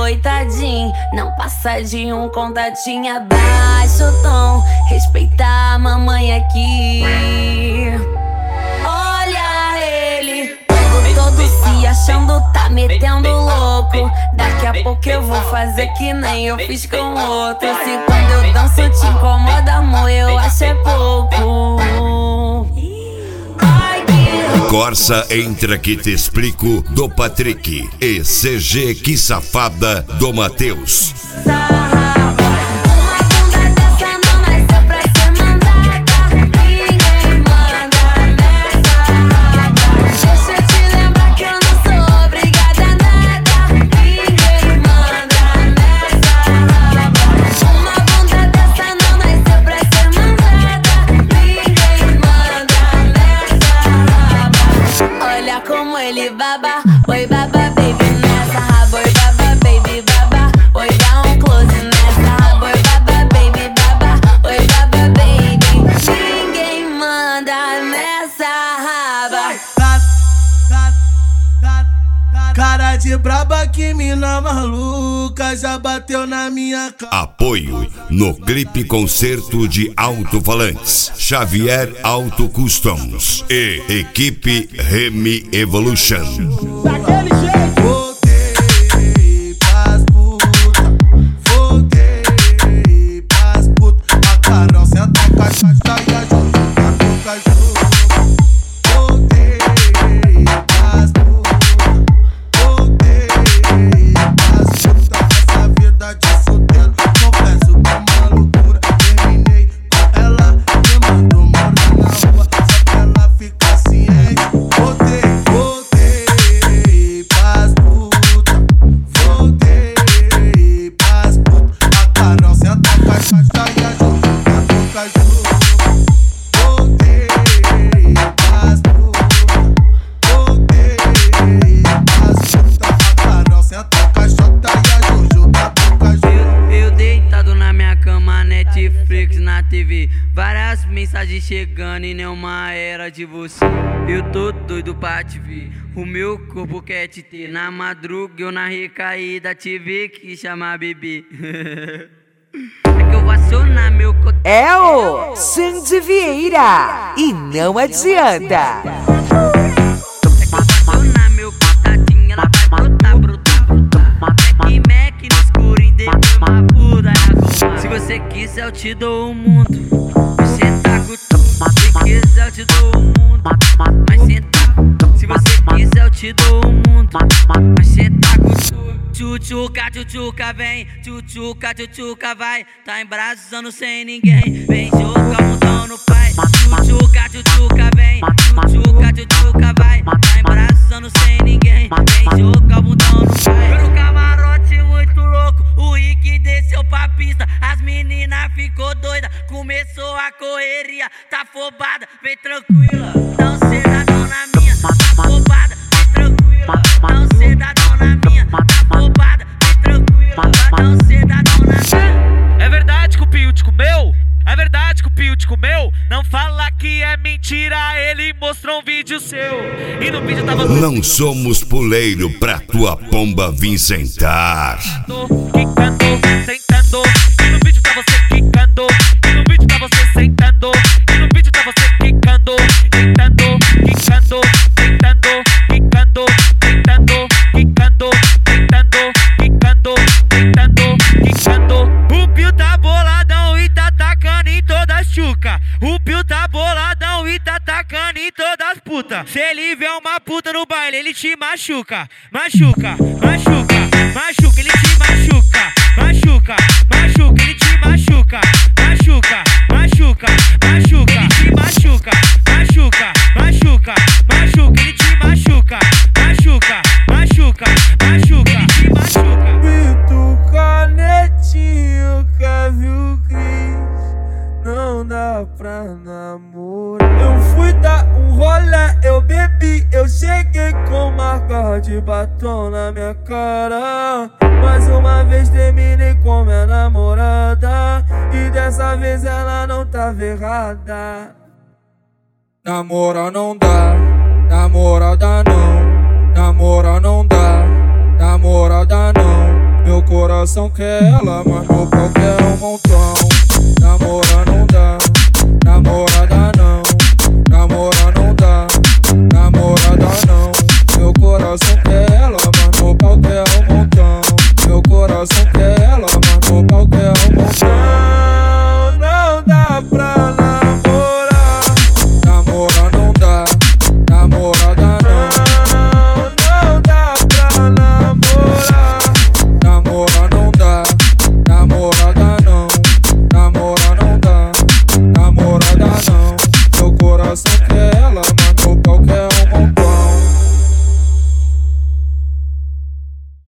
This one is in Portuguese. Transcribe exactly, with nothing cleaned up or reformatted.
coitadinho, não passa de um contatinho. Abaixa o tom, respeita a mamãe aqui. Olha ele, todo, todo se achando, tá metendo louco. Daqui a pouco eu vou fazer que nem eu fiz com outro. Se quando eu danço te incomoda, amor, eu acho é pouco. Corsa Entra Que Te Explico, do Patrick, e C G Que Safada, do Matheus. Como ele baba, oi baba baby nessa rabo, oi baba baby baba, oi dá um close nessa rabo, oi baba baby baba, oi baba baby. Ninguém manda nessa raba. Cara de braba, que mina maluca, já bateu na minha cara. Apoio no clipe concerto de alto-falantes Xavier Auto Customs e equipe Remy Evolution. Daquele jeito. Voltei pras puta, voltei pras puta. A Carol senta com a caixa e a Jojo tá com caju. Voltei pras puta, voltei pras puta. Essa vida de solteiro, confesso que é uma loucura. Terminei com ela, me mandou morar na rua, só que ela fica ciente. Voltei, voltei pras puta, voltei pras puta. A Carol senta com a caixa e a Jojo tá com caju. Voltei pras puta, voltei pras puta. A Carol senta com a Jota e a Jojo tá com caju. Eu deitado na minha cama, Netflix na T V, várias mensagens chegando e nenhuma era de você. Eu tô doido pra te ver, o meu corpo quer te ter. Na madruga eu na recaída tive que chamar bebê. É que eu vou acionar meu cot... É o Sandy Vieira e não adianta. Acionar meu contatinho, ela vai brotar, brotar, brotar. Mac, Mac no escuro, em uma puta. Se você quiser eu te dou o mundo, você tá com tudo. Se quiser eu te dou o mundo, mas cê tá. Se você quiser eu te dou o mundo, mas cê tá com tudo. Tchutchuca, tchutchuca, vem, tchutchuca, tchutchuca, vai. Tá embraçando sem ninguém, vem jogar o mundão no pai. Tchutchuca, tchutchuca, vem, tchutchuca, tchutchuca, vai. Tá embraçando sem ninguém, vem jogar o mundão no pai. Eu no camarote muito louco, o Rick desceu pra pista. As meninas ficou doida, começou a correria. Tá afobada, vem tranquila, não cê dá dona minha. Tá afobada, vem tranquila, não cê dá dona minha. Tá afobada, vem tranquila, não cê dá dona minha. É verdade que o Pio te comeu? É verdade que o Pio te comeu? Não fala que é mentira, ele mostrou um vídeo seu e no vídeo tava... Não somos puleiro pra tua pomba vir sentar. Quicando, sentando, e no vídeo tá você quicando, e no vídeo tá você sentando, e no vídeo tá você quicando, sentando, quicando, sentando, quicando, sentando, quicando, sentando, quicando, sentando, quicando. O Pio tá boladão e tá tacando em todas as chuca. O Pio tá boladão e tá tacando em todas as puta. Se ele vê uma puta no baile, ele te machuca, machuca, machuca, machuca, ele te machuca, machuca, machuca, ele te machuca, machuca, machuca, machuca, ele te machuca, machuca, machuca, machuca, ele te machuca, machuca, machuca, machuca, ele te machuca. Pito Canetinho, Kevin Cris, não dá pra namorar. Eu fui dar um rolê, eu bebi, eu cheguei com marca de batom na minha cara. Mais uma vez terminei com minha namorada, e dessa vez ela não tava errada. Namorar não dá, namorada não. Namora não dá, namorada não. Meu coração quer ela, mas